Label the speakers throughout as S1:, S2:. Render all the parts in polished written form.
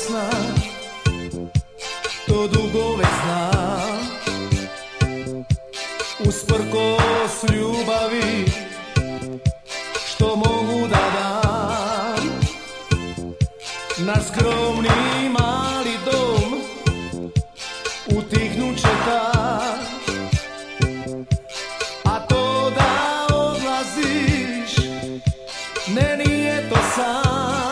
S1: sna, to dugo već znam. Usprkos ljubavi što mogu da dam, naš skromni mali dom utihnut će tad. A to da odlaziš, ne, nije to san.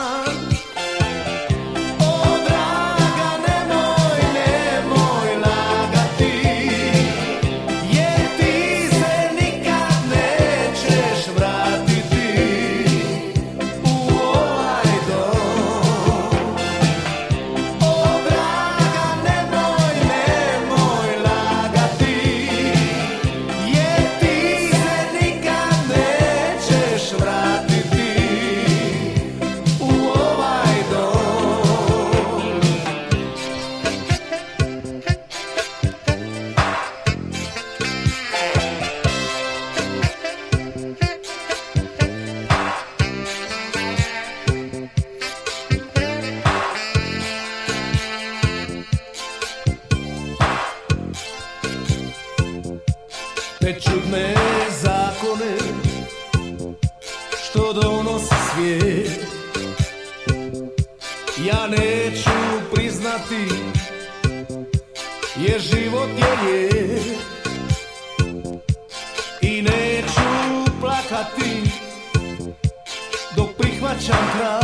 S1: Te čudne zakone što donosi svijet, ja neću priznati, jer život je lijep. I neću plakati dok prihvaćam kraj.